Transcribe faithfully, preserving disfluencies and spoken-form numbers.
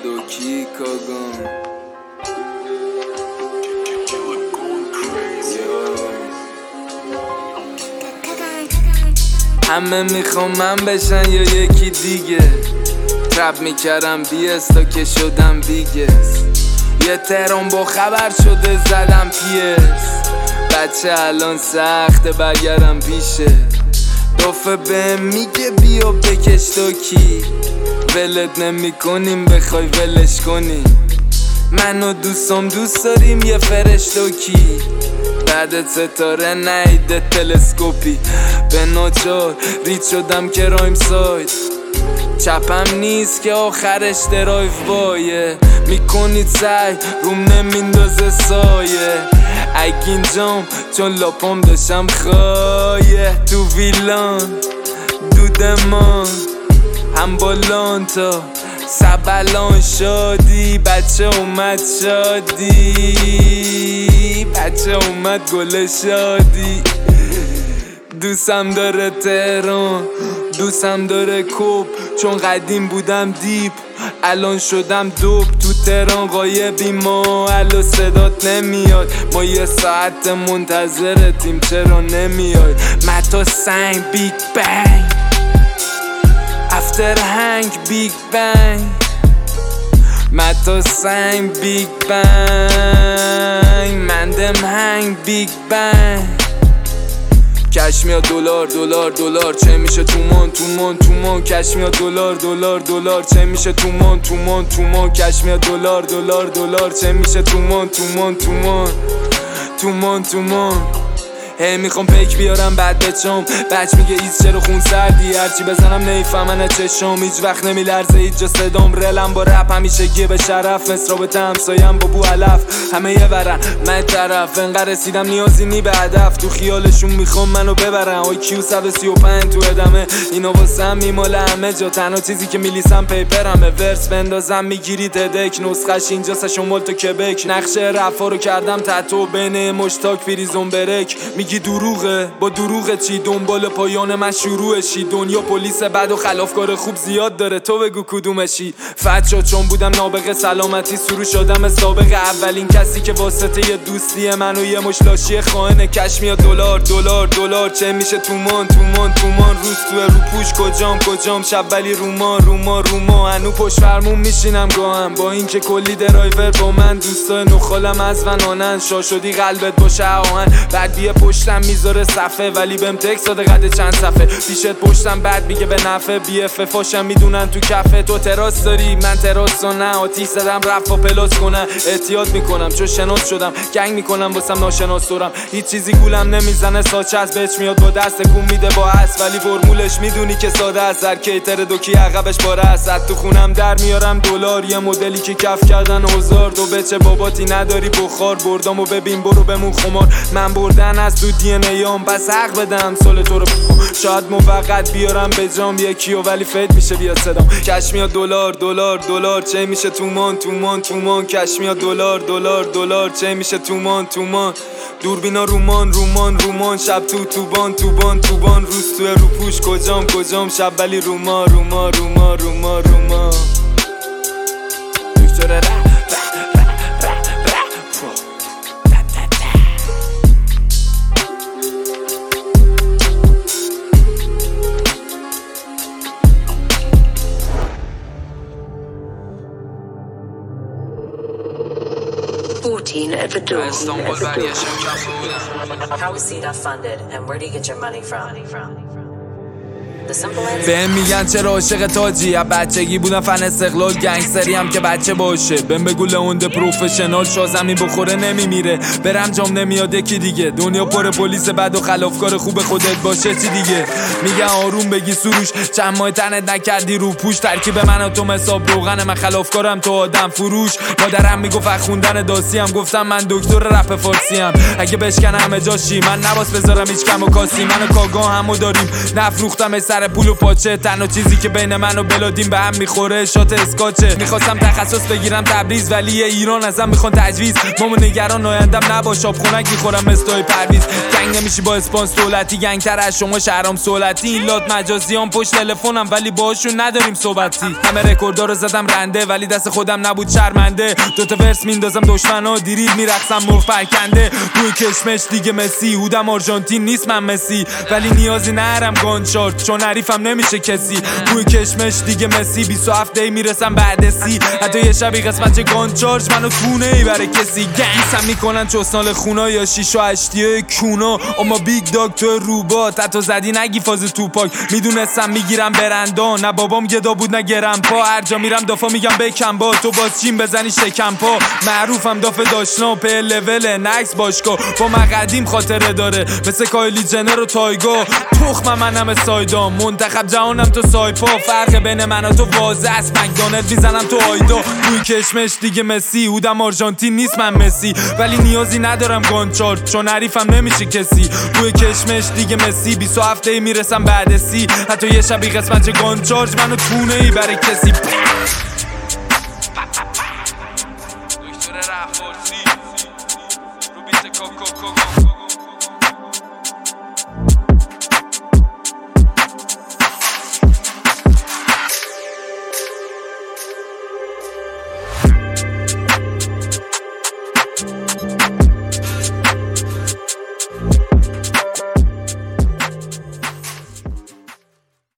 دوکی کاگان همه میخوام من بشن یا یکی دیگه ترپ میکردم بیس تا که شدم بیگس یه تهران با خبر شده زدم پیس بچه الان سخته برگردم پیشه دافه به میگه بیا بکش تو کی ولت نمی کنیم بخوای ولش کنیم منو دوستم دوست داریم یه فرشتو کی بعد ستاره نیده تلسکوپی به ناچار رید شدم که رایم ساید چپم نیست که آخرش درایو بایه میکنید سعی روم نمیندازه سایه اگین جام چون لاپام داشتم خایه تو ویلان دودمان هم بالان تا سبلان شادی بچه اومد شادی بچه اومد گل شادی دوستم داره تهران دوستم داره کوب چون قدیم بودم دیپ الان شدم دوب تو تهران غایبی ما الو صدات نمیاد ما یه ساعت منتظرتیم چرا نمیاد متا سنگ بیگ بنگ افتر هنگ بیگ بنگ متا سنگ بیگ بنگ مندم هنگ بیگ بنگ کش میاد دلار دلار دلار چه میشه تومان تومان تومان کش میاد دلار دلار دلار چه میشه تومان تومان تومان کش میاد دلار دلار دلار چه میشه تومان تومان تومان تومان تومان هی میخوام پیک بیارم بعد بچم بچ میگه ایز چرا خون سردی هرچی بزنم نیفهمن چشم هیچ وقت نمیلرزه هیچ جا صدام رلم با رپ همیشه گیه به شرف مصرا به همسایم با بو علف همه یه برن من طرف انقدر رسیدم نیازی نی به هدف تو خیالشون میخوام منو ببرن آی کیو صد و سی و پنج تو ادمه اینا واسم میماله همه جا تنها چیزی که میلیسم پیپرمه ورس بندازم میگیری تدک نسخش اینجا سشمال تو کبک نقشه رفا رو کردم تتو بین مشتاک پریزون برک میگی دروغه با دروغه چی دنبال پایان من شروعشی دنیا پلیس بد و خلافکار خوب زیاد داره تو بگو کدومشی فتشا چون بودم نابغه سلامتی سرو شدم سابقه اولین کسی که واسطه یه دوستی منو یه مشلاشی خائنه کش میاد دلار دلار دلار چه میشه تومان تومان تومان روز تو رو پوش کجام کجام شب ولی روما روما روما هنو پشت فرمون میشینم گاهم با اینکه کلی درایور با من دوستای نخالم از ونانن شا شدی قلبت باشه آهن بعد بیا پشتم میذاره صفه ولی بهم تکس داده قد چند صفه پیشت پشتم بعد میگه به نفع بی اف فاشم میدونن تو کفه تو تراس داری من تراس و نه آتیش زدم رفت و پلاس کنن احتیاط میکنم چون شناس شدم گنگ میکنم واسم ناشناس دارم هیچ چیزی گولم نمیزنه ساچه از بچ میاد با دست کون میده با هست ولی فرمولش میدونی که ساده است هر کیتر دوکی عقبش باره است تو خونم در میارم دلار یه مدلی که کف کردن هزار تو بچه باباتی نداری بخار بردامو ببین برو بمون خمار من بردن از تو دی ان ایام بس حق بدم سال تو رو شاید موقت بیارم به جام یکیو ولی فید میشه بیاد صدام کش میاد دلار دلار دلار چه میشه تومان تومان تومان کش میاد دلار دلار دلار چه میشه تومان تومان دوربینا رومان رومان رومان شب تو توبان توبان توبان روز تو رو پوش کجام کجام شب ولی روما روما روما روما روما دکتر رپ fourteen at the door. How is C D A funded and where do you get your money from? بهم میگن چرا عاشق تاجی از بچگی بودم فن استقلال گنگستری هم که بچه باشه بهم بگو لئونده پروفشنال شازمی بخوره نمیمیره برم جام نمیاد یکی دیگه دنیا پر پلیس بد و خلافکار خوب خودت باشه چی دیگه میگن آروم بگی سروش چند ماه تنت نکردی رو پوش ترکیب من و تو حساب روغن من خلافکارم تو آدم فروش مادرم میگفت خوندن داسی هم گفتم من دکتر رپ فارسی ام اگه بشکنه همه جاشی من نباس بذارم هیچ کم و کاسی من و کاگا همو داریم نفروختم سر پول و پاچه. تنها چیزی که بین من و بلادین به هم میخوره شات اسکاچه. میخواستم تخصص بگیرم تبریز ولی ایران ازم میخوان تجویز. ماما نگران آیندم نباش آب خونک میخورم استای پرویز. گنگ نمیشی با اسپانس دولتی، گنگتر از شما شهرام سولتی. این لات مجازیان پشت تلفنم ولی باشون نداریم صحبتی. همه رکوردا رو زدم رنده ولی دست خودم نبود شرمنده. دو تا ورس میندازم دشمنا دیریل میرقصم مرغ پرکنده. روی کشمش دیگه مسی، هودم آرژانتین نیست من مسی ولی نیازی نرم گانچارت چون حریفم نمیشه کسی. روی کشمش دیگه مسی، بیست و هفت دی میرسم بعد سی. حتی یه شبی قسمت چه گانچارج منو تونه ای برای کسی. گنگسم میکنن چوسنال خونا یا شیش و هشتیه کونا. اما بیگ داگ تو روبات حتی زدی نگی فاز توپاک. میدونستم میگیرم برندان، نه بابام گدا بود نه گرم پا. هر جا میرم دافا میگم بکن با تو باز چین بزنی شکم پا. معروفم دافه داشتنا په لول نکس باشگاه. با من قدیم خاطره داره مثل کایلی جنر و تایگا. تخمم منم سایدام، منتخب جهانم تو سایپا. فرق بین من و تو واضح است، مکدونالد میزنم تو آیدا. روی کشمش دیگه مسی، هودم آرژانتین نیست من مسی ولی نیازی ندارم گانچارت چون حریفم نمیشه کسی. روی کشمش دیگه مسی، بیست و هفت دی میرسم بعد سی. حتی یه شبی قسمت چه گانچارج منو تونه ای برای کسی. دکتر رفارسی رو بیت کوکو کوکو